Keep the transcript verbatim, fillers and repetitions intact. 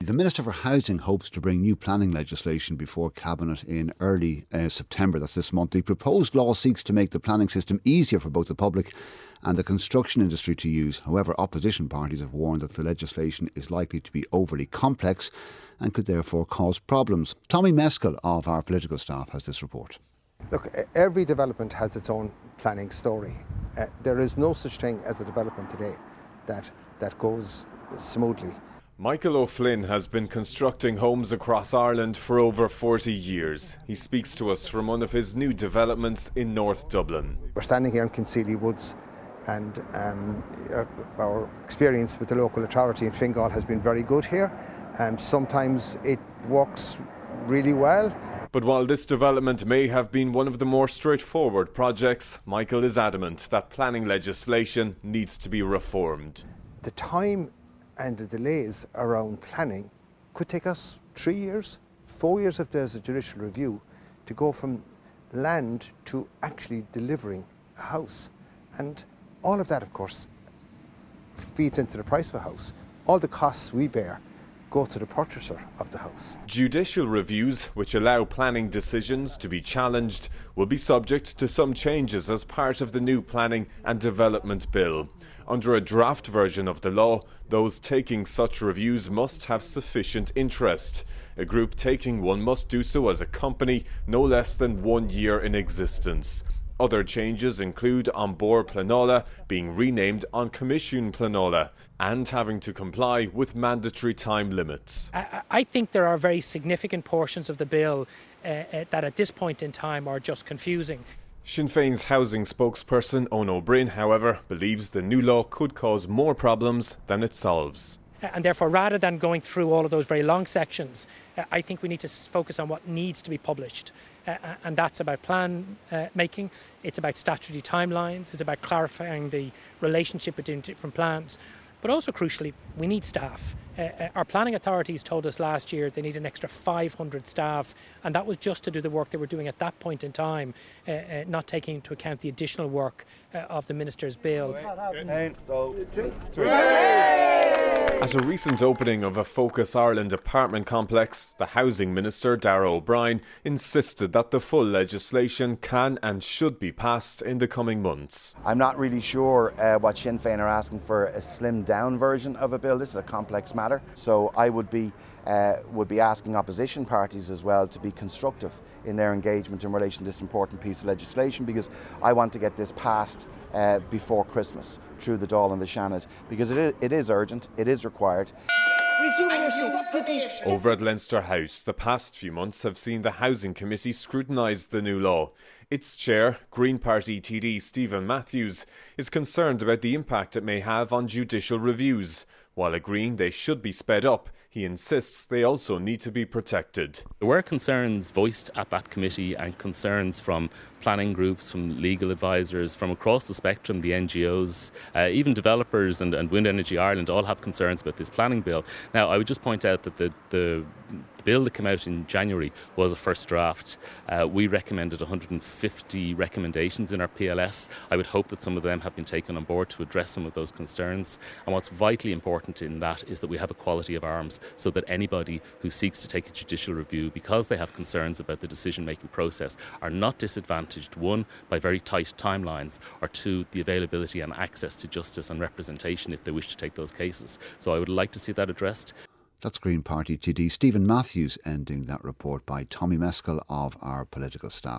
The Minister for Housing hopes to bring new planning legislation before Cabinet in early uh, September, that's this month. The proposed law seeks to make the planning system easier for both the public and the construction industry to use. However, opposition parties have warned that the legislation is likely to be overly complex and could therefore cause problems. Tommy Meskel of our political staff has this report. Look, every development has its own planning story. Uh, there is no such thing as a development today that, that goes smoothly. Michael O'Flynn has been constructing homes across Ireland for over forty years. He speaks to us from one of his new developments in North Dublin. We're standing here in Kinseely Woods, and um, our experience with the local authority in Fingal has been very good here. Um, sometimes it works really well. But while this development may have been one of the more straightforward projects, Michael is adamant that planning legislation needs to be reformed. The time and the delays around planning could take us three years, four years if there's a judicial review, to go from land to actually delivering a house. And all of that, of course, feeds into the price of a house. All the costs we bear go to the purchaser of the house. Judicial reviews, which allow planning decisions to be challenged, will be subject to some changes as part of the new Planning and Development Bill. Under a draft version of the law, those taking such reviews must have sufficient interest. A group taking one must do so as a company no less than one year in existence. Other changes include An Bord Pleanála being renamed An Comisiún Pleanála and having to comply with mandatory time limits. I, I think there are very significant portions of the bill uh, uh, that at this point in time are just confusing. Sinn Féin's housing spokesperson Eoin Ó Broin, however, believes the new law could cause more problems than it solves. And therefore, rather than going through all of those very long sections, uh, I think we need to focus on what needs to be published. Uh, and that's about plan uh, making, it's about statutory timelines, it's about clarifying the relationship between different plans. But also crucially, we need staff. Uh, uh, our planning authorities told us last year they need an extra five hundred staff, and that was just to do the work they were doing at that point in time, uh, uh, not taking into account the additional work uh, of the Minister's bill. At a recent opening of a Focus Ireland apartment complex, the Housing Minister, Darragh O'Brien, insisted that the full legislation can and should be passed in the coming months. I'm not really sure uh, what Sinn Féin are asking for a slimmed down version of a bill. This is a complex matter, so I would be uh, would be asking opposition parties as well to be constructive in their engagement in relation to this important piece of legislation, because I want to get this passed uh, before Christmas through the Dáil and the Seanad, because it is, it is urgent, it is required. Over at Leinster House, the past few months have seen the Housing Committee scrutinise the new law. Its chair, Green Party T D Stephen Matthews, is concerned about the impact it may have on judicial reviews. While agreeing they should be sped up, he insists they also need to be protected. There were concerns voiced at that committee, and concerns from planning groups, from legal advisors, from across the spectrum, the N G Os, uh, even developers and, and Wind Energy Ireland all have concerns about this planning bill. Now, I would just point out that the, the, the bill that came out in January was a first draft. Uh, we recommended one hundred fifty recommendations in our P L S. I would hope that some of them have been taken on board to address some of those concerns. And what's vitally important in that is that we have a quality of arms, so that anybody who seeks to take a judicial review, because they have concerns about the decision-making process, are not disadvantaged, one, by very tight timelines, or two, the availability and access to justice and representation if they wish to take those cases. So I would like to see that addressed. That's Green Party T D Stephen Matthews ending that report by Tommy Meskel of our political staff.